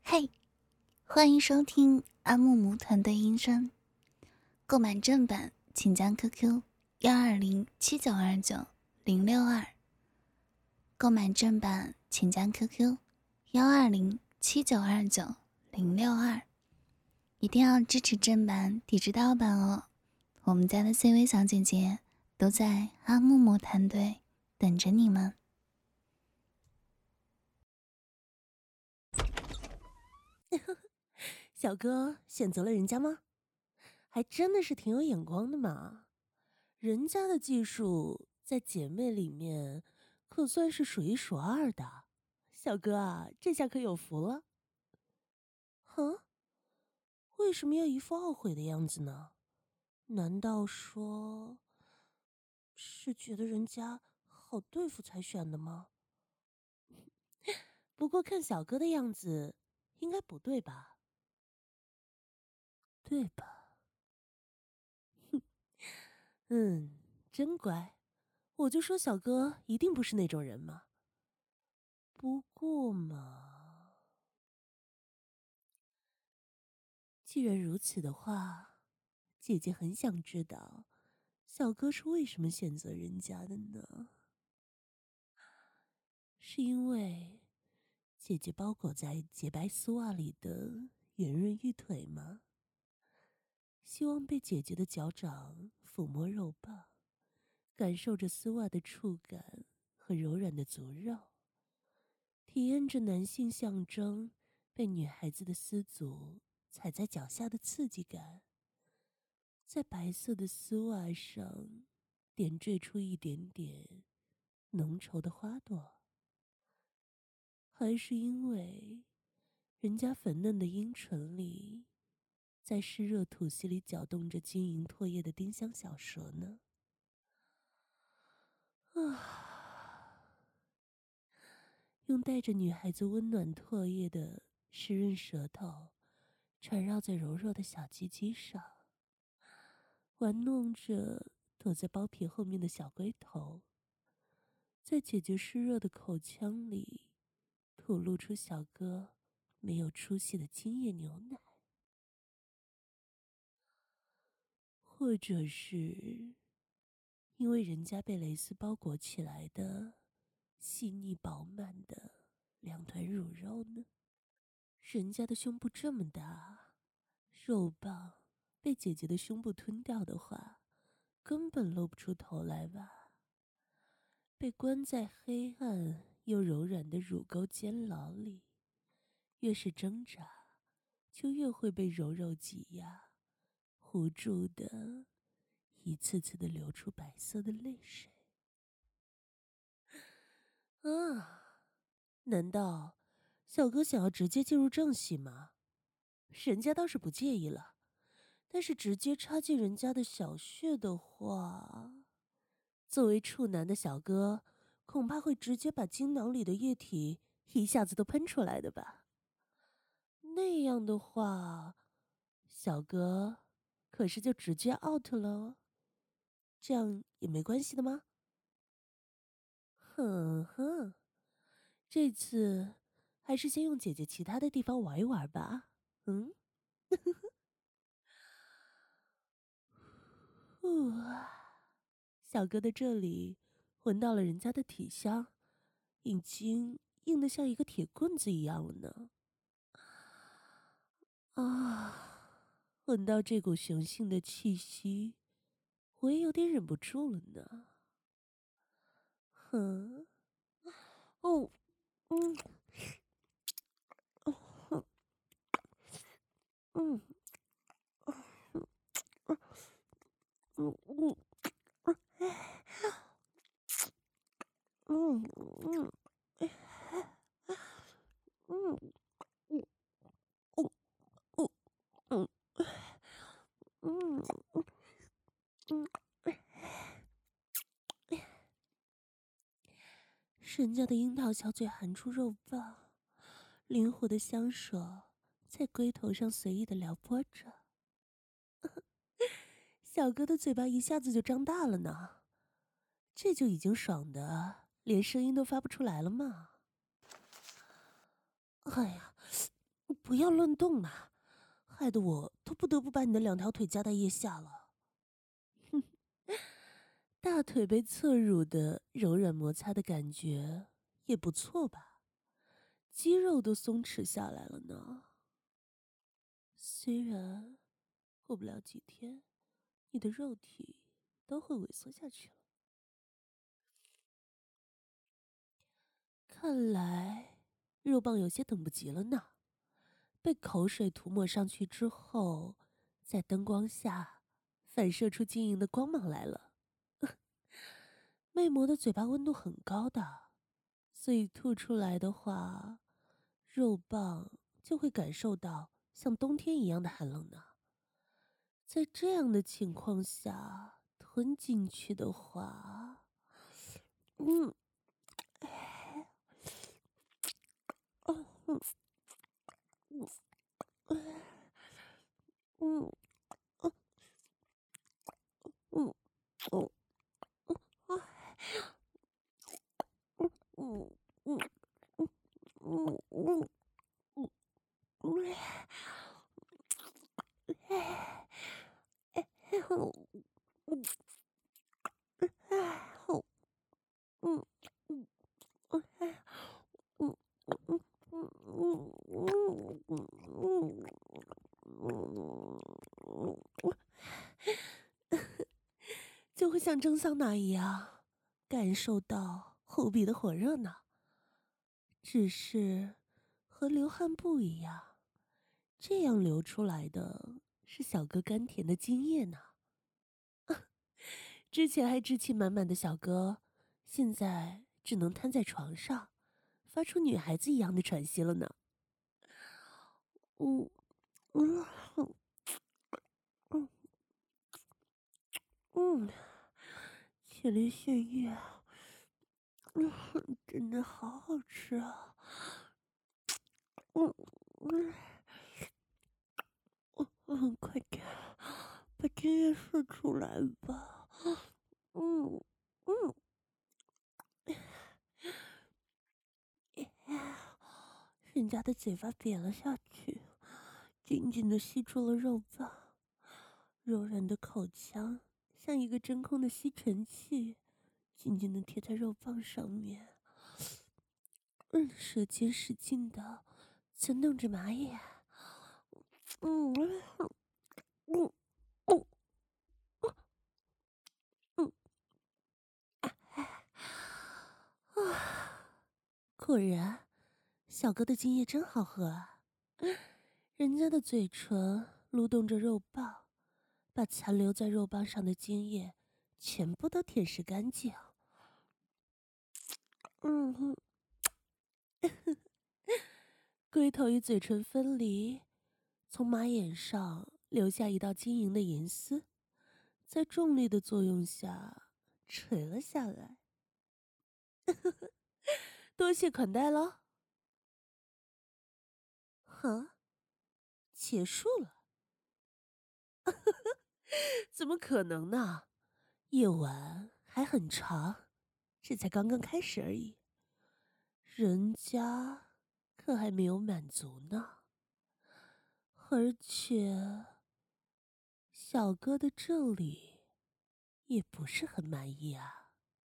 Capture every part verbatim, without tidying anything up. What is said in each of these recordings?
嘿，欢迎收听阿木木团队音声。购买正版，请加 Q Q 幺二零七九二九零六二。购买正版，请加 Q Q 幺二零七九二九零六二。一定要支持正版，抵制盗版哦！我们家的 C 位小姐姐都在阿木木团队等着你们。 小哥选择了人家吗？还真的是挺有眼光的嘛。人家的技术在姐妹里面可算是数一数二的。小哥啊，这下可有福了。哼，为什么要一副懊悔的样子呢？难道说是觉得人家好对付才选的吗？不过看小哥的样子，应该不对吧？对吧？哼，嗯，真乖。我就说小哥一定不是那种人嘛。不过嘛，既然如此的话，姐姐很想知道，小哥是为什么选择人家的呢？是因为姐姐包裹在洁白丝袜里的圆润玉腿吗？希望被姐姐的脚掌抚摸揉抱，感受着丝袜的触感和柔软的足肉，体验着男性象征被女孩子的丝足踩在脚下的刺激感，在白色的丝袜上点缀出一点点浓稠的花朵。还是因为人家粉嫩的阴唇里在湿热吐息里搅动着晶莹唾液的丁香小舌呢？啊，用带着女孩子温暖唾液的湿润舌头缠绕在柔弱的小鸡鸡上，玩弄着躲在包皮后面的小龟头，在姐姐湿热的口腔里吐露出小哥没有出息的精液牛奶。或者是因为人家被蕾丝包裹起来的细腻饱满的两团乳肉呢？人家的胸部这么大，肉棒被姐姐的胸部吞掉的话，根本露不出头来吧？被关在黑暗又柔软的乳沟监牢里，越是挣扎，就越会被柔柔挤压，糊住的一次次的流出白色的泪水。啊，难道小哥想要直接进入正戏吗？人家倒是不介意了，但是直接插进人家的小穴的话，作为处男的小哥恐怕会直接把精囊里的液体一下子都喷出来的吧。那样的话，小哥可是就直接 out 了，这样也没关系的吗？哼哼，这次还是先用姐姐其他的地方玩一玩吧。嗯，呼啊，小哥的这里闻到了人家的体香，已经硬得像一个铁棍子一样了呢。啊，闻到这股雄性的气息，我也有点忍不住了呢。哼，哦，嗯，哦，嗯，嗯，嗯，嗯，嗯，嗯，嗯，哦，哦，嗯，嗯，嗯，人家的樱桃小嘴含出肉棒，灵活的香手在龟头上随意的撩拨着，小哥的嘴巴一下子就张大了呢，这就已经爽的连声音都发不出来了嘛。哎呀， 不要乱动嘛，害得我都不得不把你的两条腿夹在腋下了。哼，大腿被侧乳的柔软摩擦的感觉也不错吧？肌肉都松弛下来了呢。虽然过不了几天，你的肉体都会萎缩下去了。看来肉棒有些等不及了呢。被口水涂抹上去之后，在灯光下反射出晶莹的光芒来了。魅魔的嘴巴温度很高的，所以吐出来的话，肉棒就会感受到像冬天一样的寒冷呢。在这样的情况下吞进去的话，嗯，嗯嗯嗯嗯嗯嗯嗯嗯嗯嗯嗯。就会像蒸桑拿一样，感受到无比的火热呢。只是和流汗不一样，这样流出来的是小哥甘甜的精液呢。之前还志气满满的小哥，现在只能瘫在床上，发出女孩子一样的喘息了呢。嗯嗯嗯嗯，血淋血液，嗯，真的好好吃啊！嗯嗯嗯嗯，快点把精液射出来吧！嗯嗯。人家的嘴巴瘪了下去，紧紧地吸住了肉棒，柔软的口腔像一个真空的吸尘器，紧紧地贴在肉棒上面。嗯，舌尖使劲地牵动着马眼。嗯嗯嗯嗯嗯啊！果然，小哥的精液真好喝啊！人家的嘴唇撸动着肉棒，把残留在肉棒上的精液全部都舔舐干净。嗯哼，龟头与嘴唇分离，从马眼上留下一道晶莹的银丝，在重力的作用下垂了下来。多谢款待了。哈，结束了？怎么可能呢？夜晚还很长，这才刚刚开始而已。人家可还没有满足呢，而且小哥的这里也不是很满意啊。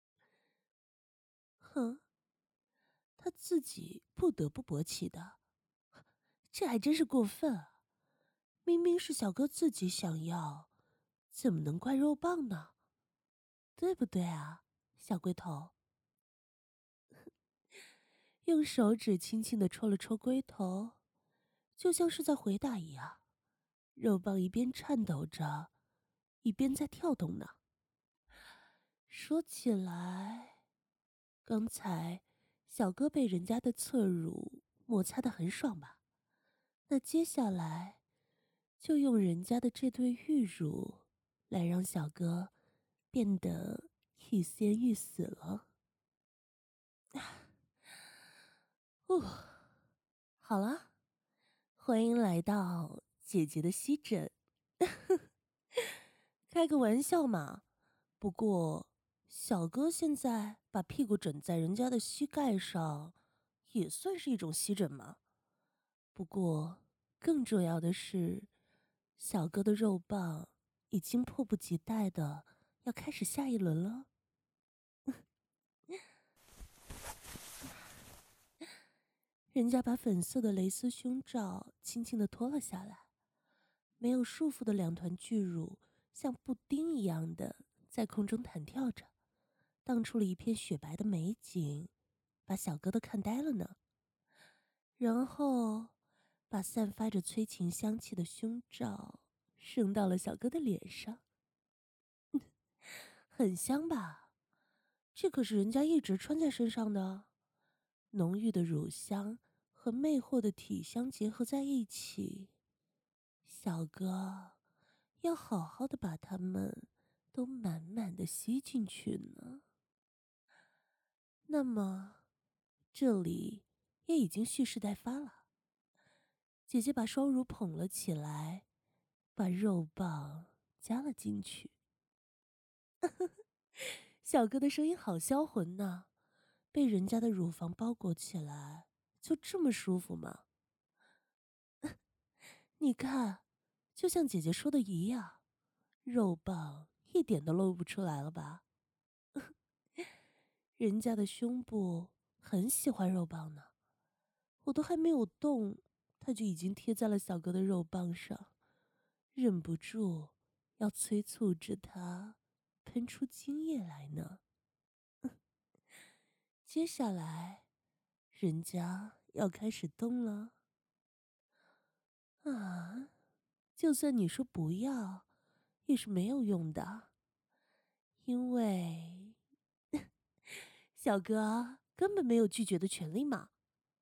哼，他自己不得不勃起的，这还真是过分啊！明明是小哥自己想要，怎么能怪肉棒呢？对不对啊，小龟头？用手指轻轻地戳了戳龟头，就像是在回答一样。肉棒一边颤抖着，一边在跳动呢。说起来，刚才小哥被人家的侧乳摩擦得很爽吧？那接下来就用人家的这对玉乳来让小哥变得欲仙欲死了。哦，好了，欢迎来到姐姐的吸枕。开个玩笑嘛，不过小哥现在把屁股枕在人家的膝盖上，也算是一种吸枕嘛。不过更重要的是，小哥的肉棒已经迫不及待的要开始下一轮了。人家把粉色的蕾丝胸罩轻轻地脱了下来，没有束缚的两团巨乳像布丁一样的在空中弹跳着，荡出了一片雪白的美景，把小哥都看呆了呢。然后把散发着催情香气的胸罩升到了小哥的脸上。很香吧？这可是人家一直穿在身上的。浓郁的乳香和魅惑的体香结合在一起，小哥要好好的把它们都满满的吸进去呢。那么这里也已经蓄势待发了。姐姐把双乳捧了起来，把肉棒加了进去。小哥的声音好销魂呐，被人家的乳房包裹起来，就这么舒服吗？你看，就像姐姐说的一样，肉棒一点都露不出来了吧？人家的胸部很喜欢肉棒呢，我都还没有动，它就已经贴在了小哥的肉棒上，忍不住要催促着它喷出精液来呢。接下来，人家要开始动了。啊，就算你说不要，也是没有用的，因为小哥根本没有拒绝的权利嘛。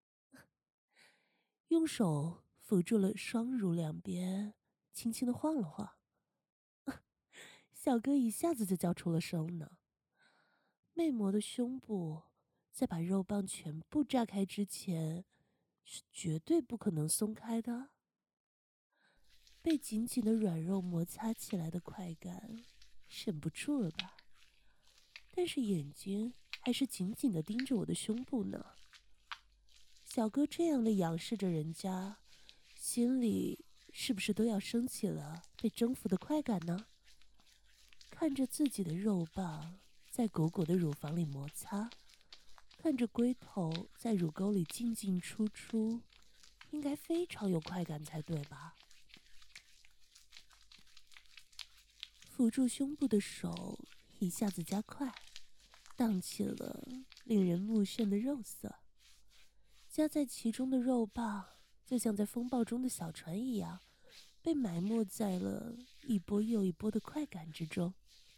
用手扶住了双乳两边，轻轻的晃了晃。小哥一下子就叫出了声呢。魅魔的胸部在把肉棒全部炸开之前，是绝对不可能松开的。被紧紧的软肉摩擦起来的快感，忍不住了吧？但是眼睛还是紧紧的盯着我的胸部呢。小哥这样的仰视着人家，心里是不是都要升起了被征服的快感呢？看着自己的肉棒在裹裹的乳房里摩擦，看着龟头在乳沟里进进出出，应该非常有快感才对吧？扶住胸部的手一下子加快，荡起了令人目眩的肉色。夹在其中的肉棒就像在风暴中的小船一样，被埋没在了一波又一波的快感之中。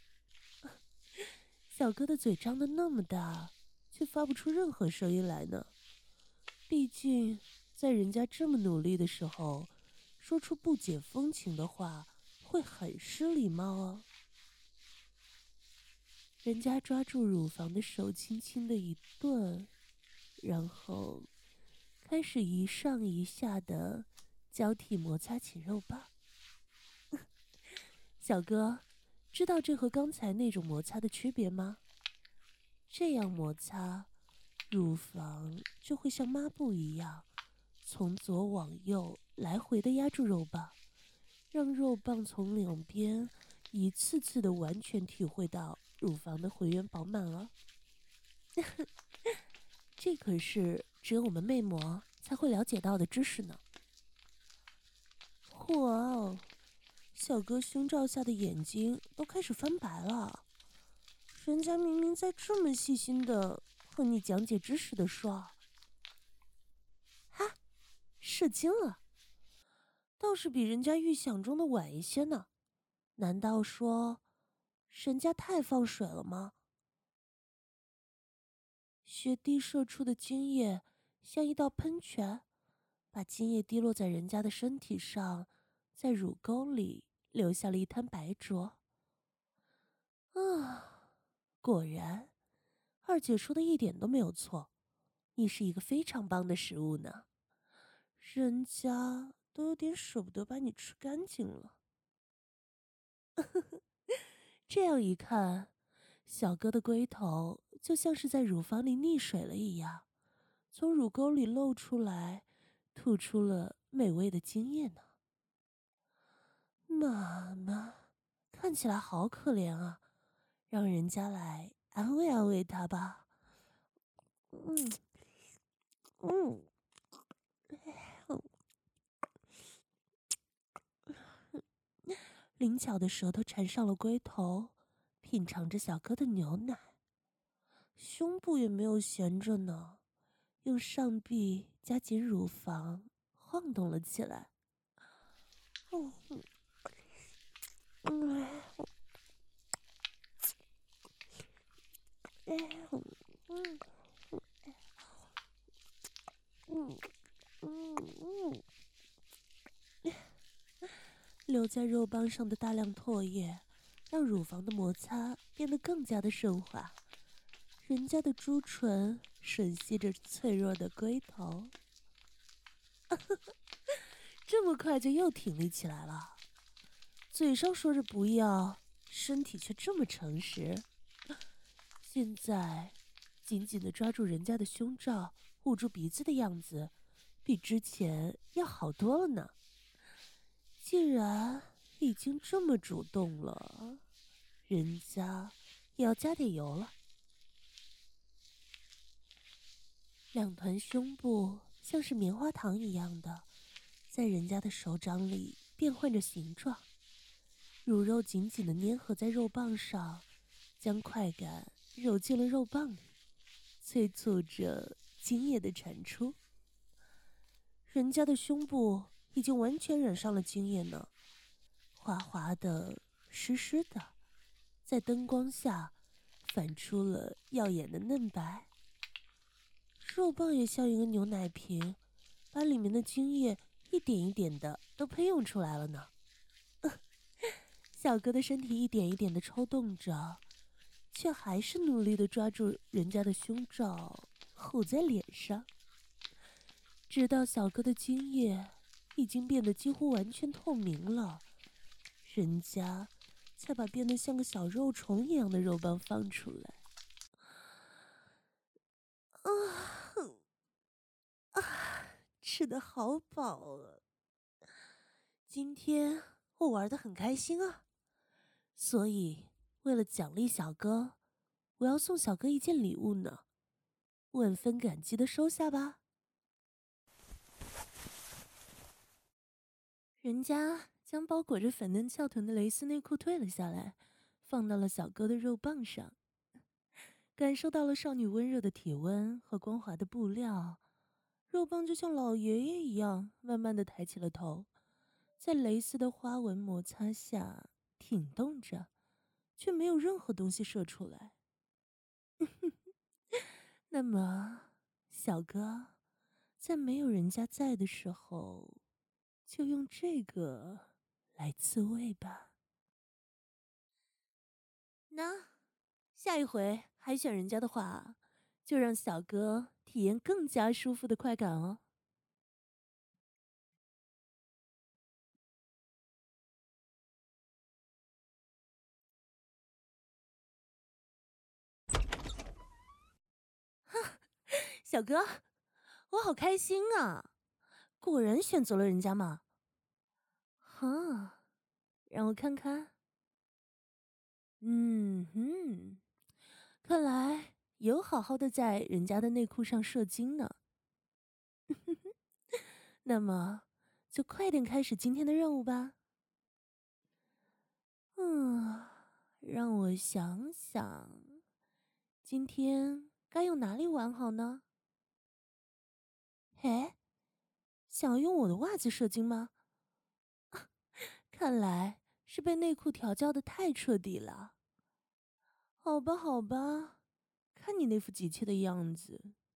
小哥的嘴张得那么大，却发不出任何声音来呢。毕竟在人家这么努力的时候，说出不解风情的话会很失礼貌哦。人家抓住乳房的手轻轻的一顿，然后开始一上一下的交替摩擦起肉棒。小哥，知道这和刚才那种摩擦的区别吗？这样摩擦，乳房就会像抹布一样，从左往右来回的压住肉棒，让肉棒从两边一次次的完全体会到乳房的回圆饱满哦。这可是只有我们魅魔才会了解到的知识呢。哇哦，小哥胸罩下的眼睛都开始翻白了。人家明明在这么细心的和你讲解知识的说，哈，射精了，倒是比人家预想中的晚一些呢。难道说人家太放水了吗？雪滴射出的精液像一道喷泉，把精液滴落在人家的身体上，在乳沟里留下了一滩白浊。啊，果然，二姐说的一点都没有错，你是一个非常棒的食物呢，人家都有点舍不得把你吃干净了。这样一看，小哥的龟头就像是在乳房里溺水了一样，从乳沟里露出来，吐出了美味的精液呢。妈妈，看起来好可怜啊，让人家来安慰安慰他吧。嗯嗯，灵巧的舌头缠上了龟头，品尝着小哥的牛奶，胸部也没有闲着呢，用上臂夹紧乳房，晃动了起来。嗯嗯嗯嗯嗯嗯，留在肉棒上的大量唾液，让乳房的摩擦变得更加的顺滑。人家的朱唇吮吸着脆弱的龟头，这么快就又挺立起来了。嘴上说着不要，身体却这么诚实。现在紧紧地抓住人家的胸罩，捂住鼻子的样子，比之前要好多了呢。既然已经这么主动了，人家也要加点油了。两团胸部像是棉花糖一样的，在人家的手掌里变换着形状，乳肉紧紧地粘合在肉棒上，将快感揉进了肉棒里，催促着精液的产出。人家的胸部已经完全染上了精液呢，滑滑的，湿湿的，在灯光下反出了耀眼的嫩白。肉棒也像一个牛奶瓶，把里面的精液一点一点的都喷涌出来了呢。小哥的身体一点一点的抽动着，却还是努力的抓住人家的胸罩，护在脸上，直到小哥的精液已经变得几乎完全透明了，人家才把变得像个小肉虫一样的肉棒放出来。啊啊，吃得好饱啊！今天我玩得很开心啊，所以为了奖励小哥，我要送小哥一件礼物呢，万分感激的收下吧。人家将包裹着粉嫩翘臀的蕾丝内裤退了下来，放到了小哥的肉棒上，感受到了少女温热的体温和光滑的布料，肉棒就像老爷爷一样，慢慢的抬起了头，在蕾丝的花纹摩擦下挺动着，却没有任何东西射出来。那么，小哥，在没有人家在的时候，就用这个来自慰吧。那下一回还选人家的话，就让小哥体验更加舒服的快感哦。小哥，我好开心啊！果然选择了人家嘛。哈，让我看看。嗯哼，看来有好好的在人家的内裤上射精呢。那么，就快点开始今天的任务吧。嗯，让我想想，今天该用哪里玩好呢？嘿，想要用我的袜子射精吗？看来是被内裤调教的太彻底了。好吧，好吧，看你那副急切的样子。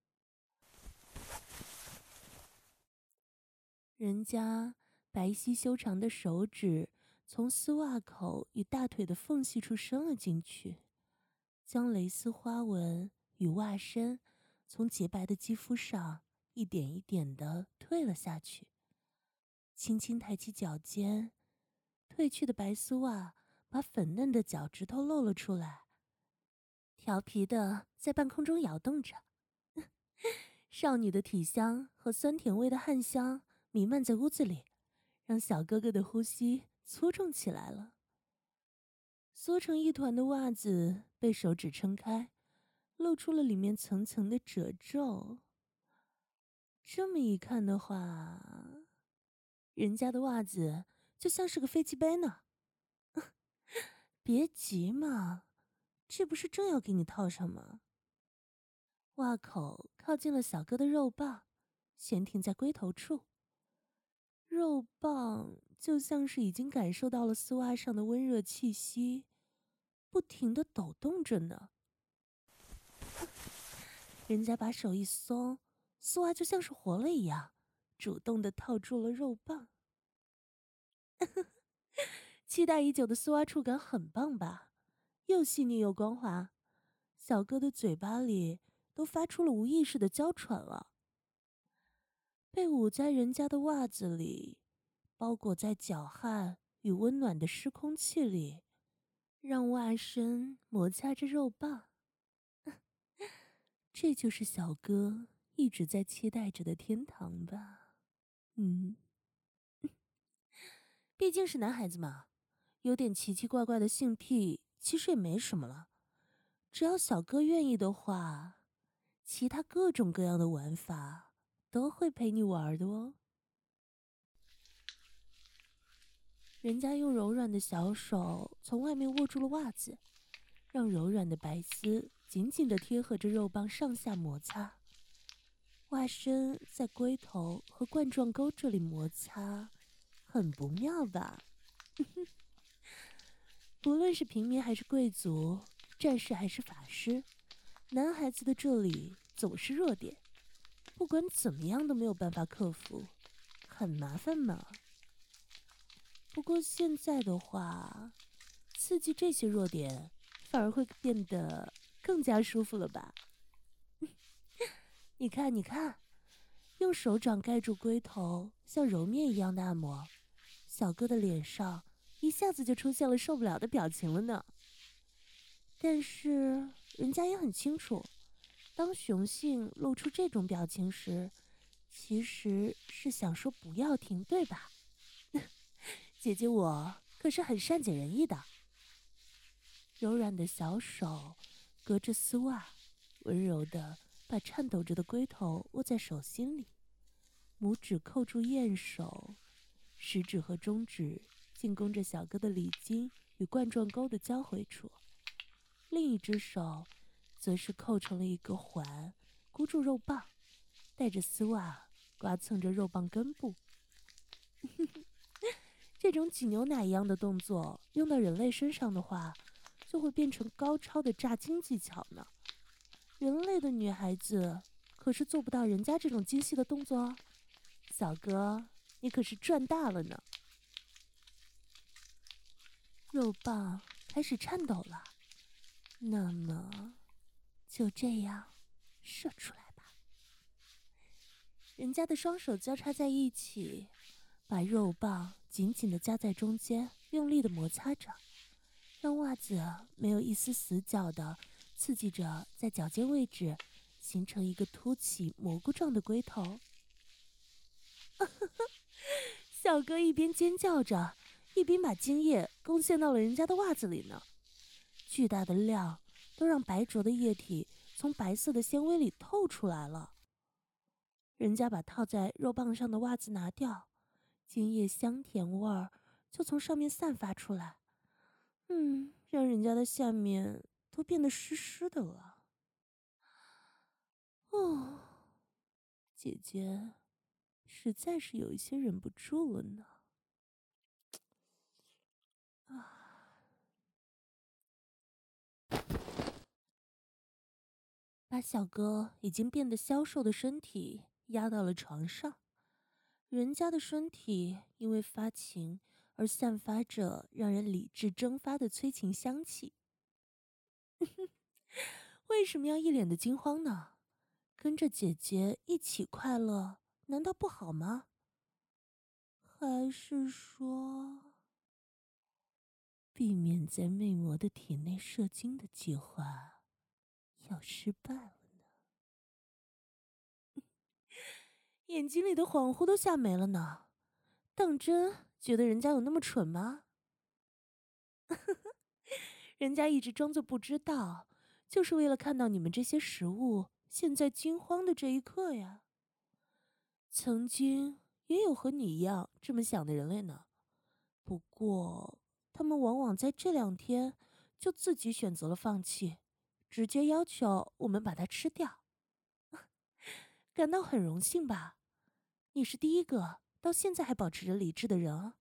人家白皙修长的手指从丝袜口与大腿的缝隙处伸了进去，将蕾丝花纹与袜身从洁白的肌肤上一点一点地退了下去，轻轻抬起脚尖，褪去的白丝袜把粉嫩的脚趾头露了出来，调皮的在半空中摇动着。少女的体香和酸甜味的汗香弥漫在屋子里，让小哥哥的呼吸粗重起来了。缩成一团的袜子被手指撑开，露出了里面层层的褶皱。这么一看的话，人家的袜子就像是个飞机杯呢。别急嘛，这不是正要给你套上吗？袜口靠近了小哥的肉棒，悬停在龟头处。肉棒就像是已经感受到了丝袜上的温热气息，不停地抖动着呢。人家把手一松，丝袜就像是活了一样，主动地套住了肉棒。期待已久的丝袜触感很棒吧？又细腻又光滑，小哥的嘴巴里都发出了无意识的娇喘了。被捂在人家的袜子里，包裹在脚汗与温暖的湿空气里，让袜身摩擦着肉棒。这就是小哥一直在期待着的天堂吧？嗯，毕竟是男孩子嘛，有点奇奇怪怪的性癖其实也没什么了。只要小哥愿意的话，其他各种各样的玩法都会陪你玩的哦。人家用柔软的小手从外面握住了袜子，让柔软的白丝紧紧地贴合着肉棒上下摩擦。袜身在龟头和冠状沟这里摩擦，很不妙吧？不论是平民还是贵族，战士还是法师，男孩子的这里总是弱点，不管怎么样都没有办法克服，很麻烦嘛。不过现在的话，刺激这些弱点反而会变得更加舒服了吧？你看，你看，用手掌盖住龟头，像揉面一样的按摩，小哥的脸上一下子就出现了受不了的表情了呢。但是人家也很清楚，当雄性露出这种表情时，其实是想说不要停，对吧？姐姐我可是很善解人意的。柔软的小手隔着丝袜，温柔地把颤抖着的龟头握在手心里，拇指扣住燕手，食指和中指进攻着小哥的里筋与冠状沟的交汇处，另一只手则是扣成了一个环，箍住肉棒，带着丝袜刮蹭着肉棒根部。这种挤牛奶一样的动作用到人类身上的话，就会变成高超的炸精技巧呢。人类的女孩子可是做不到人家这种精细的动作哦。小哥，你可是赚大了呢。肉棒开始颤抖了，那么就这样射出来吧。人家的双手交叉在一起，把肉棒紧紧地夹在中间，用力地摩擦着，让袜子没有一丝死角地刺激着在脚尖位置，形成一个凸起蘑菇状的龟头。小哥一边尖叫着，一边把精液贡献到了人家的袜子里呢。巨大的量都让白浊的液体从白色的纤维里透出来了。人家把套在肉棒上的袜子拿掉，精液香甜味儿就从上面散发出来，嗯，让人家的下面都变得湿湿的了。哦，姐姐实在是有一些忍不住了呢。啊，把小哥已经变得消瘦的身体压到了床上，人家的身体因为发情而散发着让人理智蒸发的催情香气。为什么要一脸的惊慌呢？跟着姐姐一起快乐，难道不好吗？还是说，避免在魅魔的体内射精的计划要失败了呢？ 眼睛里的恍惚都吓没了呢。当真觉得人家有那么蠢吗？人家一直装作不知道，就是为了看到你们这些食物现在惊慌的这一刻呀。曾经也有和你一样这么想的人类呢，不过他们往往在这两天就自己选择了放弃，直接要求我们把它吃掉。感到很荣幸吧？你是第一个到现在还保持着理智的人啊。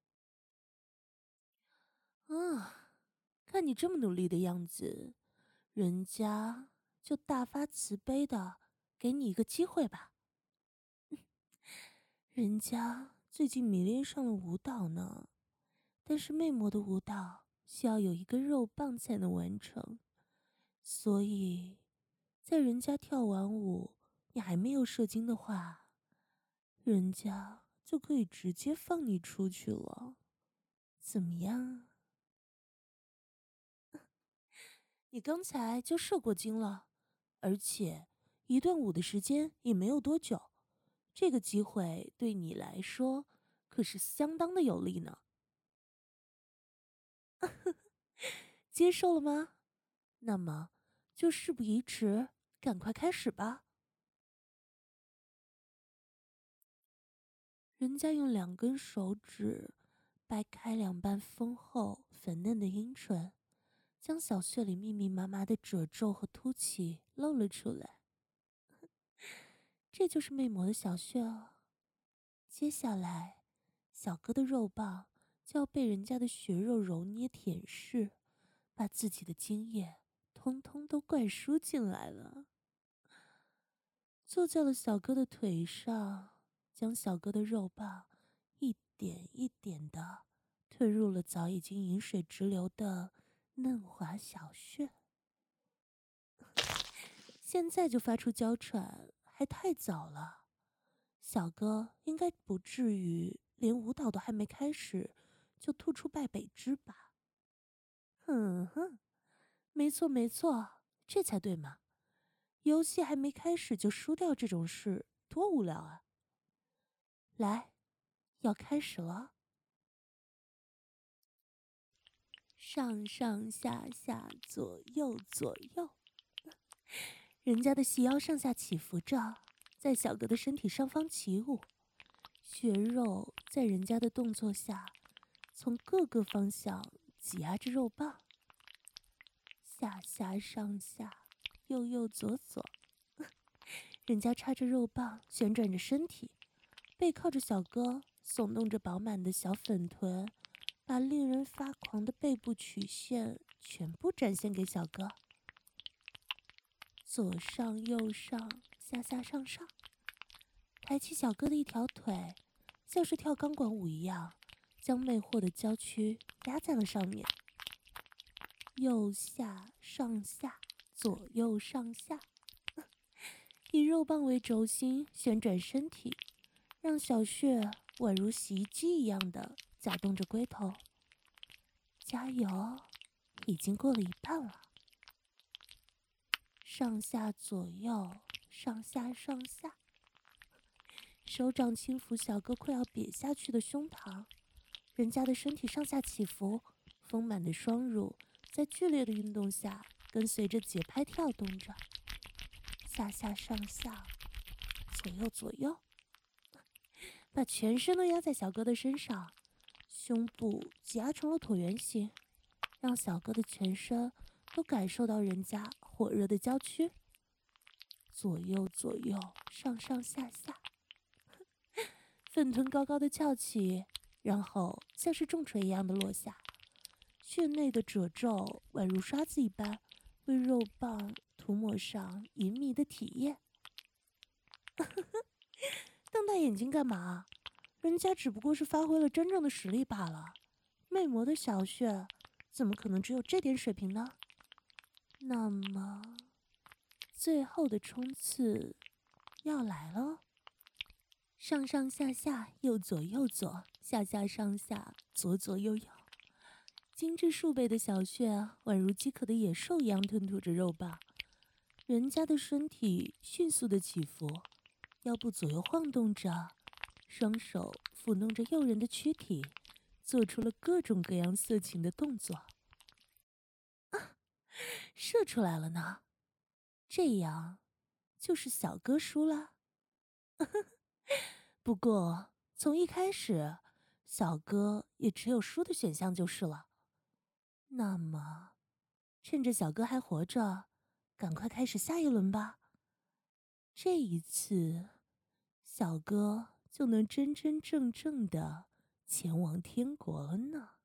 啊，看你这么努力的样子，人家就大发慈悲的给你一个机会吧。人家最近迷恋上了舞蹈呢，但是魅魔的舞蹈需要有一根肉棒才能完成，所以在人家跳完舞你还没有射精的话，人家就可以直接放你出去了，怎么样？你刚才就射过精了，而且一段舞的时间也没有多久，这个机会对你来说可是相当的有利呢。接受了吗？那么就事不宜迟，赶快开始吧。人家用两根手指掰开两半丰厚粉嫩的阴唇，将小穴里密密麻麻的褶皱和凸起露了出来。这就是魅魔的小穴哦。接下来，小哥的肉棒就要被人家的血肉揉捏舔舐，把自己的精液通通都灌输进来了。坐在了小哥的腿上，将小哥的肉棒一点一点的吞入了早已经饮水直流的嫩滑小穴。现在就发出娇喘还太早了，小哥应该不至于连舞蹈都还没开始就吐出败北汁吧？哼哼，没错没错，这才对嘛！游戏还没开始就输掉这种事，多无聊啊！来，要开始了。上上下下，左右左右，人家的细腰上下起伏着，在小哥的身体上方起舞，血肉在人家的动作下，从各个方向挤压着肉棒，下下上下，右右左左，人家插着肉棒，旋转着身体，背靠着小哥，耸动着饱满的小粉臀，把令人发狂的背部曲线全部展现给小哥。左上右上，下下上上，抬起小哥的一条腿，像是跳钢管舞一样，将魅惑的娇躯压在了上面。右下上下，左右上下，以肉棒为轴心旋转身体，让小穴宛如洗衣机一样的搅动着龟头。加油，已经过了一半了。上下左右，上下上下，手掌轻抚小哥快要瘪下去的胸膛，人家的身体上下起伏，丰满的双乳在剧烈的运动下跟随着节拍跳动着，下下上下，左右左右，把全身都压在小哥的身上，胸部挤压成了椭圆形，让小哥的全身都感受到人家火热的娇躯。左右左右，上上下下，粉臀高高的翘起，然后像是重锤一样的落下，穴内的褶皱宛如刷子一般，为肉棒涂抹上淫迷的体液。瞪大眼睛干嘛？人家只不过是发挥了真正的实力罢了。魅魔的小穴怎么可能只有这点水平呢？那么，最后的冲刺要来了。上上下下，右左右左，下下上下，左左右右，精致数倍的小穴宛如饥渴的野兽一样吞吐着肉棒，人家的身体迅速的起伏， 腰部左右晃动着，双手抚弄着诱人的躯体，做出了各种各样色情的动作。啊，射出来了呢，这样就是小哥输了。不过从一开始，小哥也只有输的选项就是了。那么，趁着小哥还活着，赶快开始下一轮吧。这一次，小哥就能真真正正的前往天国了呢。